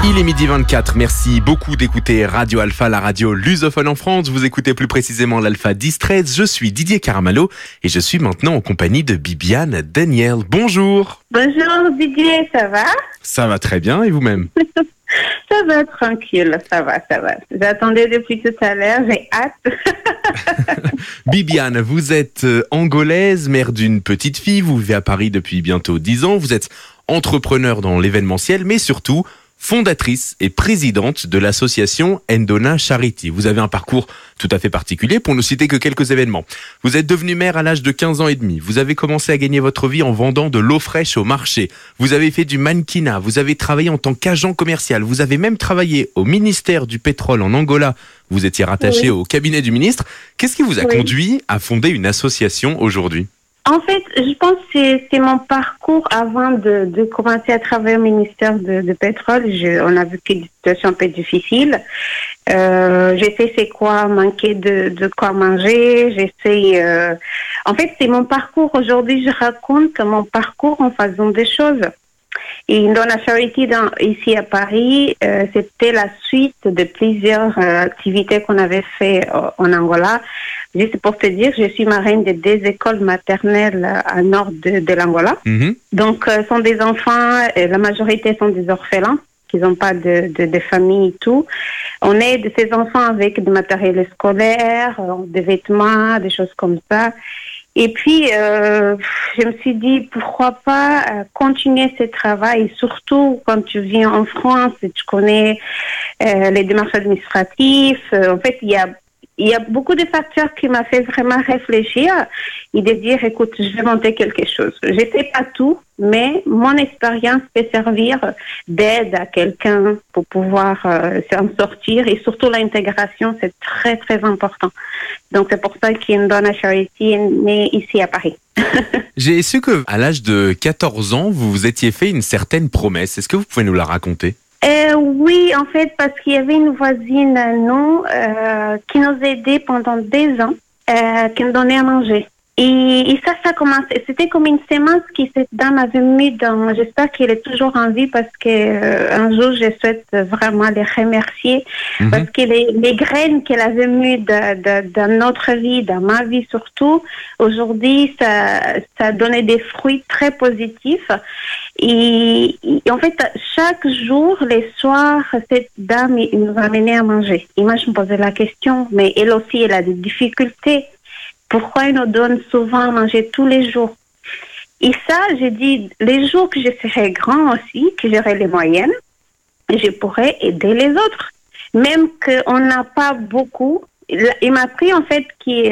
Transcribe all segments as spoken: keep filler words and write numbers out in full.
Il est midi vingt-quatre, merci beaucoup d'écouter Radio Alpha, la radio lusophone en France. Vous écoutez plus précisément l'Alpha dix treize. Je suis Didier Caramallo et je suis maintenant en compagnie de Bibiane Daniel. Bonjour. Bonjour Didier, ça va? Ça va très bien et vous-même? Ça va, tranquille, ça va, ça va. J'attendais depuis tout à l'heure, j'ai hâte. Bibiane, vous êtes angolaise, mère d'une petite fille, vous vivez à Paris depuis bientôt dix ans, vous êtes entrepreneur dans l'événementiel, mais surtout fondatrice et présidente de l'association Ndona Charity. Vous avez un parcours tout à fait particulier, pour ne citer que quelques événements. Vous êtes devenue mère à l'âge de quinze ans et demi. Vous avez commencé à gagner votre vie en vendant de l'eau fraîche au marché. Vous avez fait du mannequinat. Vous avez travaillé en tant qu'agent commercial. Vous avez même travaillé au ministère du pétrole en Angola. Vous étiez rattaché oui. au cabinet du ministre. Qu'est-ce qui vous a oui. conduit à fonder une association aujourd'hui ? En fait, je pense que c'est, c'est mon parcours avant de, de commencer à travailler au ministère de, de pétrole. Je, on a vécu des situations un peu difficiles. Euh, j'ai fait c'est quoi manquer de, de quoi manger. J'ai fait. Euh... En fait, c'est mon parcours. Aujourd'hui, je raconte mon parcours en faisant des choses. Et dans la charité dans, ici à Paris, euh, c'était la suite de plusieurs euh, activités qu'on avait fait euh, en Angola. Juste pour te dire, je suis marraine de deux écoles maternelles à nord de, de l'Angola. Mm-hmm. Donc, euh, sont des enfants, euh, la majorité sont des orphelins, qui n'ont pas de, de, de famille et tout. On aide ces enfants avec du matériel scolaire, euh, des vêtements, des choses comme ça. Et puis, euh, je me suis dit, pourquoi pas euh, continuer ce travail, surtout quand tu viens en France et tu connais euh, les démarches administratives. Euh, en fait, il y a, il y a beaucoup de facteurs qui m'ont fait vraiment réfléchir et de dire, écoute, je vais monter quelque chose. Je ne sais pas tout, mais mon expérience peut servir d'aide à quelqu'un pour pouvoir euh, s'en sortir. Et surtout, l'intégration, c'est très, très important. Donc, c'est pour ça qu'Ndona Charity est née ici à Paris. J'ai su qu'à l'âge de quatorze ans, vous vous étiez fait une certaine promesse. Est-ce que vous pouvez nous la raconter ? Euh, oui, en fait, parce qu'il y avait une voisine à nous euh, qui nous aidait pendant des ans, euh, qui nous donnait à manger. Et, et ça, ça commence. C'était comme une semence qui cette dame avait mis dans. J'espère qu'elle est toujours en vie parce que euh, un jour, je souhaite vraiment les remercier mm-hmm. parce que les, les graines qu'elle avait mis de, de, dans notre vie, dans ma vie surtout, aujourd'hui, ça, ça donnait des fruits très positifs. Et, et en fait, chaque jour, les soirs, cette dame nous amenait à manger. Et moi, je me posais la question, mais elle aussi, elle a des difficultés. Pourquoi il nous donne souvent à manger tous les jours? Et ça, j'ai dit, les jours que je serai grand aussi, que j'aurai les moyens, je pourrai aider les autres. Même qu'on n'a pas beaucoup, il m'a appris en fait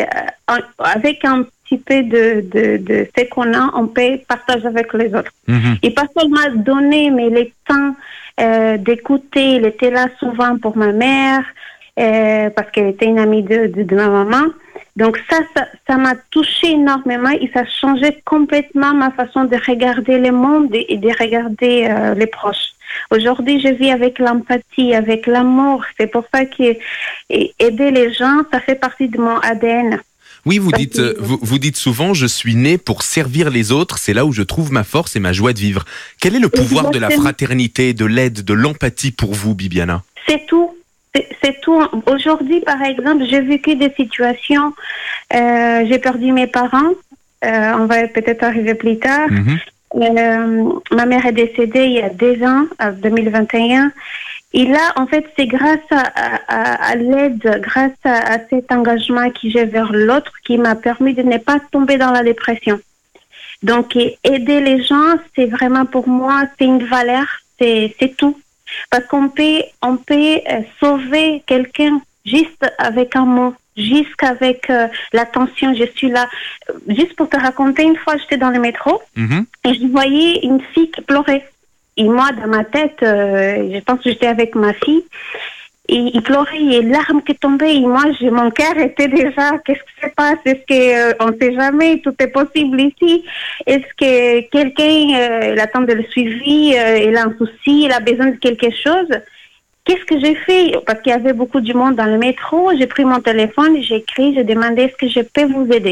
qu'avec un petit peu de, de, de ce qu'on a, on peut partager avec les autres. Mm-hmm. Et pas seulement donner, mais le temps euh, d'écouter. Il était là souvent pour ma mère, euh, parce qu'elle était une amie de, de, de ma maman. Donc ça, ça, ça m'a touché énormément et ça a changé complètement ma façon de regarder le monde et de regarder euh, les proches. Aujourd'hui, je vis avec l'empathie, avec l'amour. C'est pour ça que aider les gens, ça fait partie de mon A D N. Oui, vous dites, vous, vous dites souvent, je suis né pour servir les autres. C'est là où je trouve ma force et ma joie de vivre. Quel est le pouvoir Exactement. de la fraternité, de l'aide, de l'empathie pour vous, Bibiana ? C'est tout. C'est, c'est tout. Aujourd'hui, par exemple, j'ai vécu des situations. Euh, j'ai perdu mes parents. Euh, on va peut-être arriver plus tard. Mm-hmm. Euh, ma mère est décédée il y a deux ans, en deux mille vingt et un. Et là, en fait, c'est grâce à, à, à l'aide, grâce à, à cet engagement que j'ai vers l'autre qui m'a permis de ne pas tomber dans la dépression. Donc, aider les gens, c'est vraiment pour moi, c'est une valeur, c'est, c'est tout. Parce qu'on peut, on peut euh, sauver quelqu'un juste avec un mot, juste avec euh, l'attention, je suis là. Juste pour te raconter, une fois, j'étais dans le métro mm-hmm. et je voyais une fille qui pleurait. Et moi, dans ma tête, euh, je pense que j'étais avec ma fille. Et il pleurait, et larmes qui tombaient. Et moi, j'ai, mon cœur était déjà, qu'est-ce qui se passe? Est-ce qu'on euh, ne sait jamais, tout est possible ici? Est-ce que quelqu'un, euh, il attend de le suivre, euh, il a un souci, il a besoin de quelque chose? Qu'est-ce que j'ai fait? Parce qu'il y avait beaucoup de monde dans le métro. J'ai pris mon téléphone, j'ai écrit, j'ai demandé est-ce que je peux vous aider?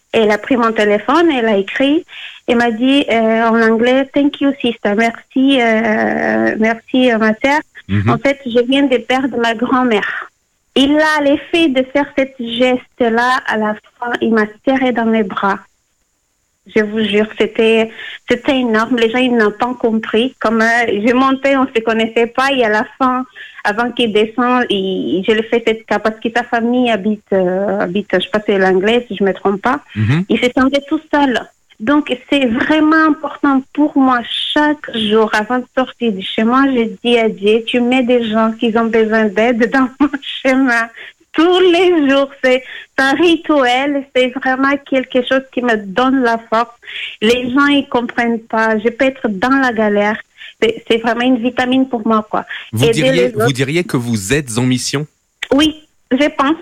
Elle a pris mon téléphone, elle a écrit, et m'a dit euh, en anglais, thank you sister, merci, euh, merci euh, ma sœur. Mm-hmm. En fait, je viens de perdre ma grand-mère. Il a l'effet de faire cette geste-là à la fin, il m'a serré dans mes bras. Je vous jure, c'était, c'était énorme. Les gens, ils n'ont pas compris. Comme euh, je montais, on ne se connaissait pas. Et à la fin, avant qu'il descende, il, je lui fais cette cas parce que sa famille habite, euh, habite, je sais pas si c'est l'anglais, si je me trompe pas. Mm-hmm. Il se sentait tout seul. Donc, c'est vraiment important pour moi. Chaque jour, avant de sortir de chez moi, je dis à Dieu, tu mets des gens qui ont besoin d'aide dans mon chemin. Tous les jours, c'est un rituel, c'est vraiment quelque chose qui me donne la force. Les gens, ils comprennent pas. Je peux être dans la galère. C'est, c'est vraiment une vitamine pour moi, quoi. Vous diriez, vous diriez que vous êtes en mission? Oui, je pense.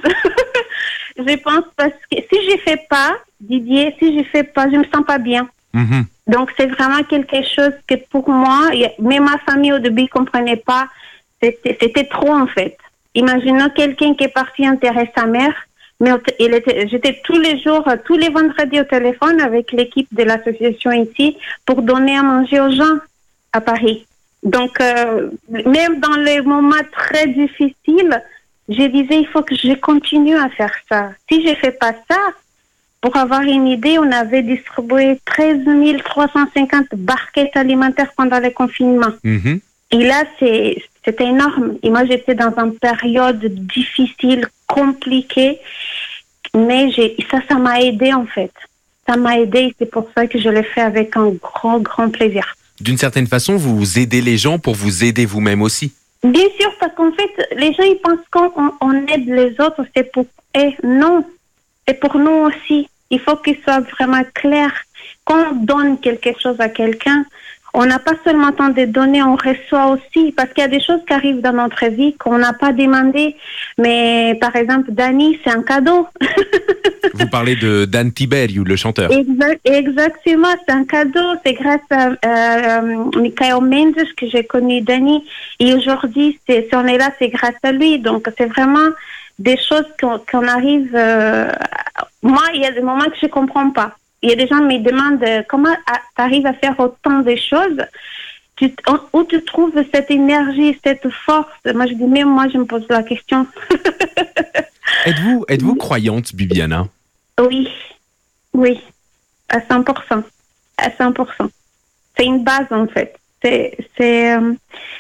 Je pense parce que si je fais pas, Didier, si je fais pas, je me sens pas bien. Mm-hmm. Donc, c'est vraiment quelque chose que pour moi, même ma famille au début ne comprenait pas. C'était, c'était trop, en fait. Imaginons quelqu'un qui est parti enterrer sa mère, mais il était, j'étais tous les jours, tous les vendredis au téléphone avec l'équipe de l'association ici pour donner à manger aux gens à Paris. Donc, euh, même dans les moments très difficiles, je disais, il faut que je continue à faire ça. Si je ne fais pas ça, pour avoir une idée, on avait distribué treize mille trois cent cinquante barquettes alimentaires pendant le confinement. Mm-hmm. Et là, c'est, c'était énorme. Et moi, j'étais dans une période difficile, compliquée. Mais j'ai, ça, ça m'a aidé, en fait. Ça m'a aidé et c'est pour ça que je l'ai fait avec un grand, grand plaisir. D'une certaine façon, vous aidez les gens pour vous aider vous-même aussi. Bien sûr, parce qu'en fait, les gens, ils pensent qu'on on aide les autres, c'est pour eux. Non, c'est pour nous aussi. Il faut qu'il soit vraiment clair. Quand on donne quelque chose à quelqu'un, on n'a pas seulement temps de donner, on reçoit aussi. Parce qu'il y a des choses qui arrivent dans notre vie qu'on n'a pas demandé. Mais par exemple, Danny, c'est un cadeau. Vous parlez de Dan Tiberiu, le chanteur. Exact, exactement, c'est un cadeau. C'est grâce à euh, Michael Mendes que j'ai connu Danny. Et aujourd'hui, c'est, si on est là, c'est grâce à lui. Donc, c'est vraiment des choses qu'on, qu'on arrive... Euh, moi, il y a des moments que je ne comprends pas. Il y a des gens qui me demandent euh, comment tu arrives à faire autant de choses. Tu, où tu trouves cette énergie, cette force? Moi, je dis, même moi, je me pose la question. Êtes-vous, êtes-vous croyante, Bibiana? Oui, oui, à cent pour cent. À cent pour cent. C'est une base, en fait. C'est... c'est euh,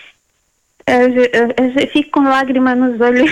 eu, eu fico com lágrima nos olhos.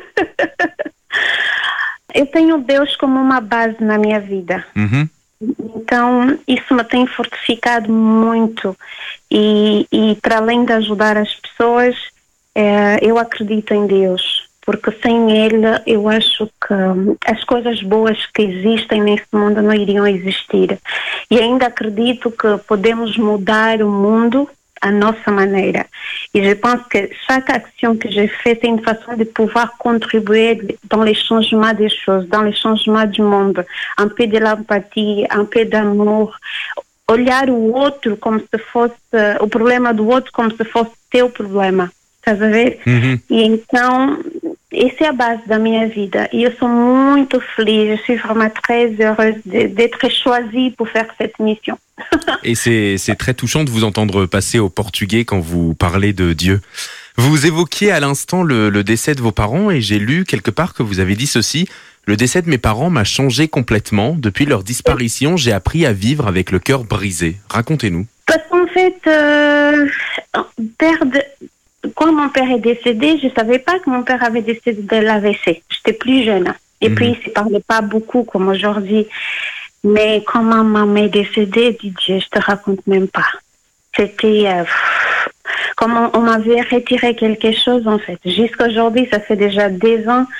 Eu tenho Deus como uma base na minha vida. Uhum. Então, isso me tem fortificado muito. E, e para além de ajudar as pessoas, é, eu acredito em Deus. Porque sem Ele, eu acho que as coisas boas que existem nesse mundo não iriam existir. E ainda acredito que podemos mudar o mundo à nossa maneira. Et je pense que chaque action que j'ai faite, c'est une façon de pouvoir contribuer dans les changements des choses, dans les changements du monde. Un peu de l'empathie, un peu d'amour. Olhar o outro como se fosse, o problema do outro como se fosse teu problema. Estás a ver? Uhum. E então, essa é a base da minha vida. E eu sou muito feliz, je suis vraiment très heureuse de, d'être choisie pour faire cette mission. Et c'est, c'est très touchant de vous entendre passer au portugais quand vous parlez de Dieu. Vous évoquiez à l'instant le, le décès de vos parents et j'ai lu quelque part que vous avez dit ceci. Le décès de mes parents m'a changé complètement. Depuis leur disparition, j'ai appris à vivre avec le cœur brisé. Racontez-nous. Parce qu'en fait, euh, perdre... quand mon père est décédé, je ne savais pas que mon père avait décédé de l'A V C. J'étais plus jeune. Et mmh. puis, il ne se parlait pas beaucoup comme aujourd'hui. Mais quand ma maman est décédée, Dieu, je te raconte même pas. C'était euh, comme on, on m'avait retiré quelque chose, en fait. Jusqu'à aujourd'hui, ça fait déjà deux ans.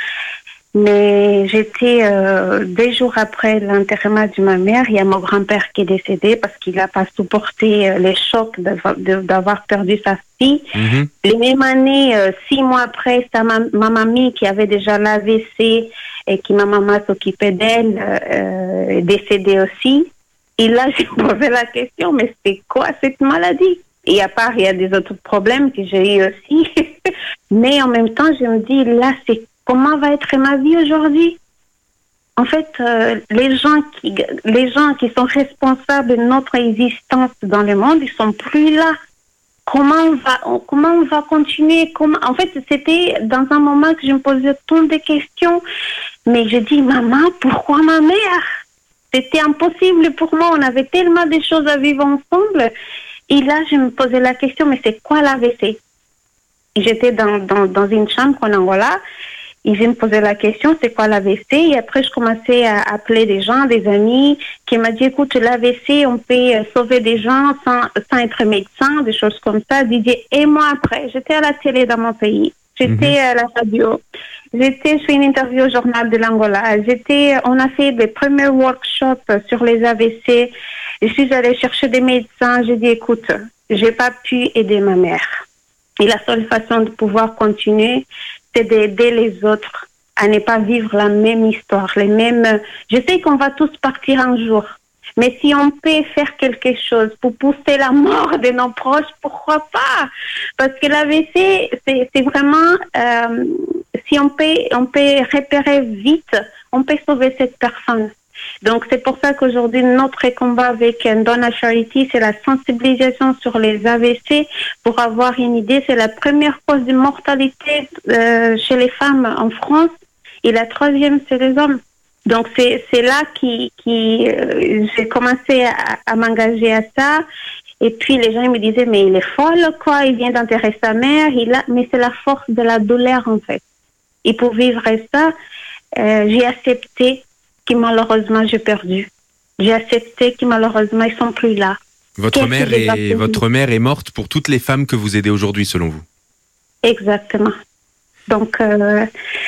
Mais j'étais euh, deux jours après l'enterrement de ma mère, il y a mon grand-père qui est décédé parce qu'il n'a pas supporté euh, les chocs d'avoir, de, d'avoir perdu sa fille. Mm-hmm. Les mêmes années, euh, six mois après, sa ma, ma mamie qui avait déjà l'A V C et qui ma maman s'occupait d'elle euh, est décédée aussi. Et là, j'ai posé la question, mais c'est quoi cette maladie? Et à part, il y a des autres problèmes que j'ai eu aussi. Mais en même temps, je me dis, là, c'est comment va être ma vie aujourd'hui? en fait, euh, les gens qui, les gens qui sont responsables de notre existence dans le monde, ils sont plus là. Comment on va, comment on va continuer? Comment, en fait, c'était dans un moment que je me posais tant de questions. Mais je dis, maman, pourquoi ma mère? C'était impossible pour moi. On avait tellement de choses à vivre ensemble. Et là, je me posais la question, mais c'est quoi l'A V C? J'étais dans, dans, dans une chambre en Angola. Et je me posais la question, c'est quoi l'A V C? Et après, je commençais à appeler des gens, des amis, qui m'ont dit, écoute, l'A V C, on peut sauver des gens sans, sans être médecin, des choses comme ça. Didier, et moi après, j'étais à la télé dans mon pays. J'étais mm-hmm. à la radio. J'étais, je fais une interview au journal de l'Angola. J'étais, on a fait les premiers workshops sur les A V C. Je suis allée chercher des médecins. J'ai dit, écoute, j'ai pas pu aider ma mère. Et la seule façon de pouvoir continuer, c'est d'aider les autres à ne pas vivre la même histoire, les mêmes. Je sais qu'on va tous partir un jour, mais si on peut faire quelque chose pour pousser la mort de nos proches, pourquoi pas? Parce que l'A V C, c'est, c'est vraiment, euh, si on peut, on peut repérer vite, on peut sauver cette personne. Donc, c'est pour ça qu'aujourd'hui, notre combat avec Ndona Charity, c'est la sensibilisation sur les A V C. Pour avoir une idée, c'est la première cause de mortalité euh, chez les femmes en France et la troisième, c'est les hommes. Donc, c'est, c'est là qui, qui euh, j'ai commencé à, à m'engager à ça. Et puis, les gens ils me disaient, mais il est folle, quoi, il vient d'enterrer sa mère. Il a... Mais c'est la force de la douleur, en fait. Et pour vivre ça, euh, j'ai accepté que malheureusement j'ai perdu. J'ai accepté que malheureusement ils sont plus là. Votre mère est votre mère est morte pour toutes les femmes que vous aidez aujourd'hui, selon vous. Exactement. Donc euh,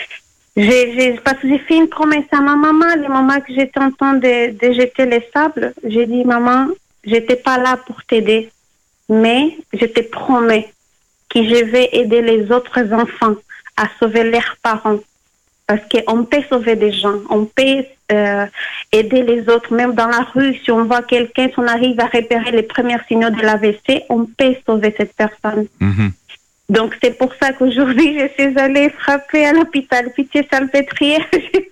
j'ai, j'ai parce que j'ai fait une promesse à ma maman le moment que j'étais en train de, de jeter les sables. J'ai dit, maman, j'étais pas là pour t'aider, mais je te promets que je vais aider les autres enfants à sauver leurs parents. Parce qu'on peut sauver des gens, on peut euh, aider les autres, même dans la rue, si on voit quelqu'un, si on arrive à repérer les premiers signaux de l'A V C, on peut sauver cette personne. Mm-hmm. Donc c'est pour ça qu'aujourd'hui, je suis allée frapper à l'hôpital Pitié-Salpêtrière.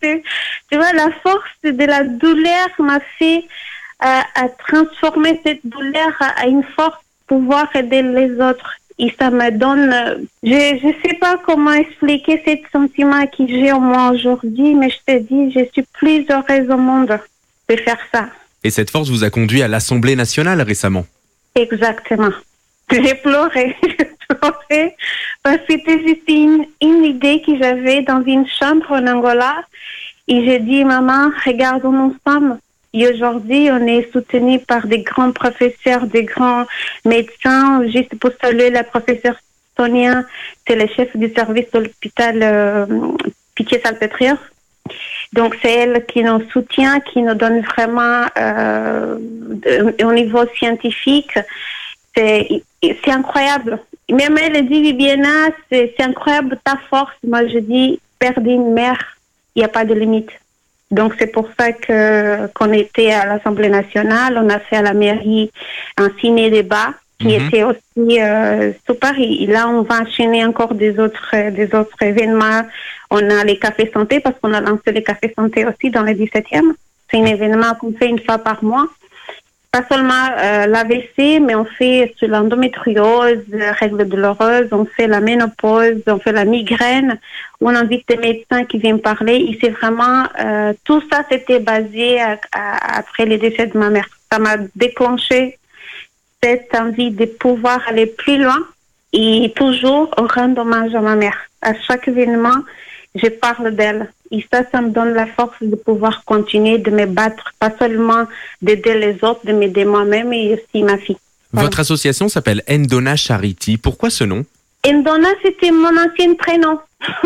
Tu vois, la force de la douleur m'a fait euh, à transformer cette douleur à, à une force pour pouvoir aider les autres. Et ça me donne, je ne sais pas comment expliquer ce sentiment que j'ai en moi aujourd'hui, mais je te dis, je suis plus heureuse au monde de faire ça. Et cette force vous a conduit à l'Assemblée nationale récemment. Exactement. J'ai pleuré, j'ai pleuré, parce que c'était juste une, une idée que j'avais dans une chambre en Angola. Et j'ai dit, maman, regarde où nous sommes. Et aujourd'hui, on est soutenu par des grands professeurs, des grands médecins. Juste pour saluer la professeure Sonia, c'est le chef du service de l'hôpital euh, Pitié-Salpêtrière. Donc, c'est elle qui nous soutient, qui nous donne vraiment, euh, de, au niveau scientifique, c'est, c'est incroyable. Même elle dit, Viviana, c'est, c'est incroyable ta force. Moi, je dis, perdre une mère, il n'y a pas de limite. Donc, c'est pour ça que, qu'on était à l'Assemblée nationale. On a fait à la mairie un ciné-débat qui mm-hmm. était aussi euh, super. Et là, on va enchaîner encore des autres, des autres événements. On a les cafés santé parce qu'on a lancé les cafés santé aussi dans le dix-septième. C'est un événement qu'on fait une fois par mois. Pas seulement euh, l'A V C, mais on fait sur l'endométriose, règles douloureuses, on fait la ménopause, on fait la migraine, on invite des médecins qui viennent parler. Et c'est vraiment, euh, tout ça c'était basé à, à, après les décès de ma mère. Ça m'a déclenché cette envie de pouvoir aller plus loin et toujours rendre hommage à ma mère. À chaque événement, je parle d'elle. Et ça, ça me donne la force de pouvoir continuer de me battre, pas seulement d'aider les autres, de m'aider moi-même et aussi ma fille. Voilà. Votre association s'appelle Ndona Charity. Pourquoi ce nom? Ndona, c'était mon ancien prénom.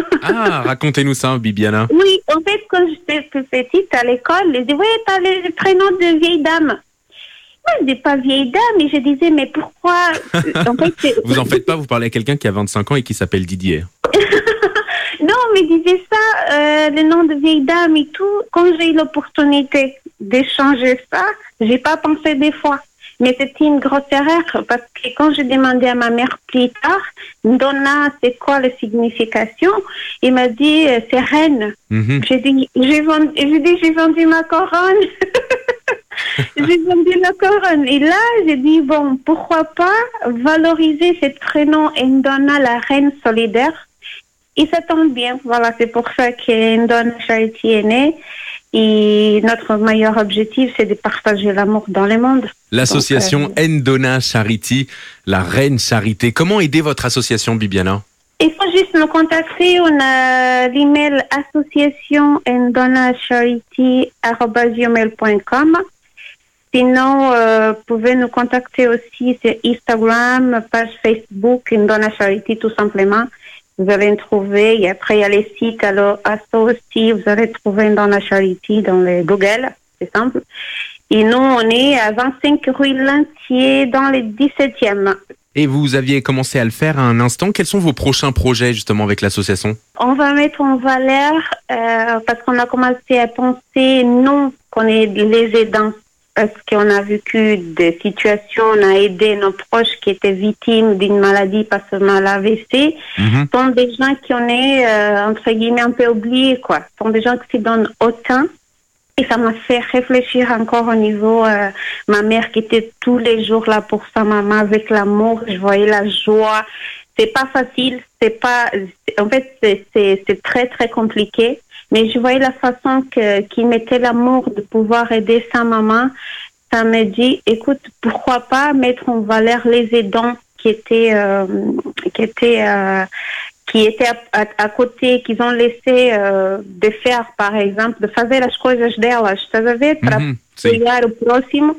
Ah, racontez-nous ça, Bibiana. Oui, en fait, quand j'étais plus petite à l'école, ils disaient, oui, t'as le prénom de vieille dame. Moi, je dis pas vieille dame, et je disais, mais pourquoi en fait, vous en faites pas, vous parlez à quelqu'un qui a vingt-cinq ans et qui s'appelle Didier. Non, mais disait ça, euh, le nom de vieille dame et tout. Quand j'ai eu l'opportunité d'échanger ça, j'ai pas pensé des fois. Mais c'était une grosse erreur parce que quand j'ai demandé à ma mère plus tard, Ndona, c'est quoi la signification? Il m'a dit, c'est reine. Mm-hmm. J'ai dit, j'ai vendu, j'ai dit, j'ai vendu ma couronne. J'ai vendu la couronne. Et là, j'ai dit, bon, pourquoi pas valoriser ce prénom Ndona, la reine solidaire. Et ça tombe bien. Voilà, c'est pour ça que Ndona Charity est née. Et notre meilleur objectif, c'est de partager l'amour dans le monde. L'association Donc, euh, Ndona Charity, la reine charité. Comment aider votre association, Bibiana? Il faut juste nous contacter. On a l'email association ndona charity arobase gmail point com. Sinon, euh, vous pouvez nous contacter aussi sur Instagram, page Facebook, Ndona Charity, tout simplement. Vous allez me trouver. Et après, il y a les sites. Alors, à ça aussi, vous allez trouver Ndona Charity dans les Google. C'est simple. Et nous, on est à vingt-cinq rue Lantier, dans le dix-septième. Et vous aviez commencé à le faire à un instant. Quels sont vos prochains projets, justement, avec l'association? On va mettre en valeur, euh, parce qu'on a commencé à penser, nous, qu'on est les aidants, parce qu'on a vécu des situations, on a aidé nos proches qui étaient victimes d'une maladie, pas seulement l'A V C. Mm-hmm. Ce sont des gens qui ont est, euh, entre guillemets, un peu oubliés, quoi. Ce sont des gens qui se donnent autant. Et ça m'a fait réfléchir encore au niveau, euh, ma mère qui était tous les jours là pour sa maman avec l'amour. Je voyais la joie. C'est pas facile, c'est pas, c'est, en fait, c'est, c'est, c'est très, très compliqué. Mais je voyais la façon que, qu'il mettait l'amour de pouvoir aider sa maman. Ça me dit, écoute, pourquoi pas mettre en valeur les aidants qui étaient, euh, qui étaient, euh, qui étaient à, à, à côté, qu'ils ont laissé euh, de faire, par exemplo, de fazer as coisas delas, estás a ver? Para Uhum, apoiar o próximo.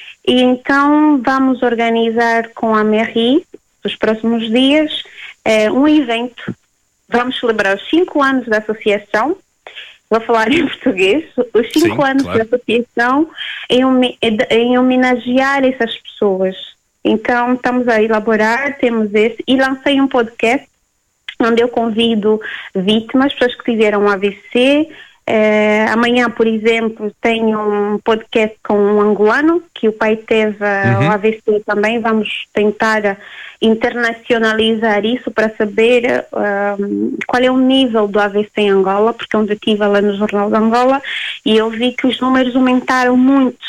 E então vamos organizar com a mairie, nos próximos dias, eh, um evento. Vamos celebrar os cinco anos da associação. Vou falar em português. Os cinco Sim, anos claro. da associação em, em homenagear essas pessoas. Então estamos a elaborar, temos esse, e lancei um podcast onde eu convido vítimas, pessoas que tiveram A V C. Eh, amanhã, por exemplo, tenho um podcast com um angolano, que o pai teve uhum. o A V C também. Vamos tentar internacionalizar isso para saber uh, qual é o nível do A V C em Angola, porque eu estive lá no Jornal de Angola e eu vi que os números aumentaram muito.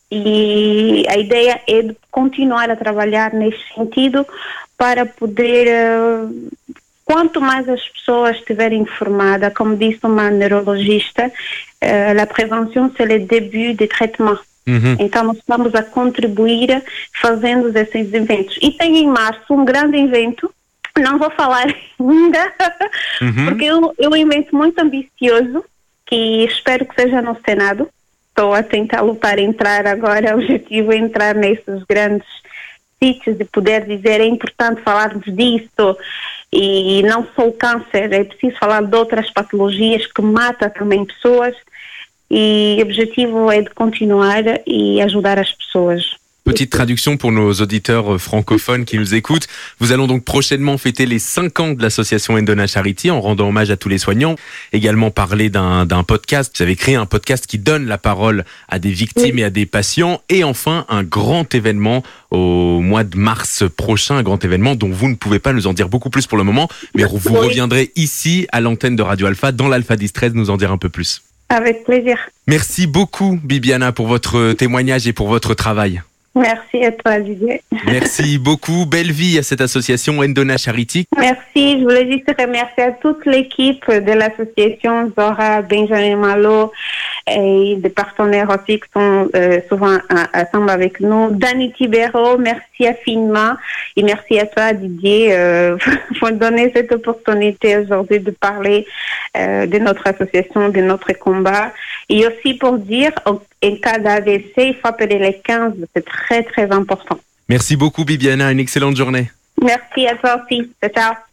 E a ideia é de continuar a trabalhar nesse sentido para poder... Uh, Quanto mais as pessoas estiverem informadas, como disse uma neurologista, uh, a prevenção é o début de tratamento. Uhum. Então, nós estamos a contribuir fazendo esses eventos. E tem em março um grande evento, não vou falar ainda, uhum. porque eu, eu um evento muito ambicioso, que espero que seja no Senado. Estou a tentar lutar, entrar agora, o objetivo é entrar nesses grandes sítios de poder dizer, é importante falarmos disso. E não só o câncer, é preciso falar de outras patologias que matam também pessoas, e o objetivo é de continuar e ajudar as pessoas. Petite traduction pour nos auditeurs francophones qui nous écoutent. Vous allons donc prochainement fêter les cinq ans de l'association Ndona Charity en rendant hommage à tous les soignants. Également parler d'un, d'un podcast. Vous avez créé un podcast qui donne la parole à des victimes oui. et à des patients. Et enfin, un grand événement au mois de mars prochain. Un grand événement dont vous ne pouvez pas nous en dire beaucoup plus pour le moment. Mais vous oui. reviendrez ici à l'antenne de Radio Alpha, dans l'Alpha dix treize, nous en dire un peu plus. Avec plaisir. Merci beaucoup, Bibiana, pour votre témoignage et pour votre travail. Merci à toi, Didier. Merci beaucoup. Belle vie à cette association Ndona Charity. Merci. Je voulais juste remercier à toute l'équipe de l'association, Zora, Benjamin Malo et des partenaires aussi qui sont euh, souvent ensemble avec nous. Dani Tibero, merci infiniment. Et merci à toi, Didier, euh, pour donner cette opportunité aujourd'hui de parler euh, de notre association, de notre combat. Et aussi pour dire, en cas d'A V C, il faut appeler les quinze, c'est très très important. Merci beaucoup, Bibiana, une excellente journée. Merci à toi aussi, ciao.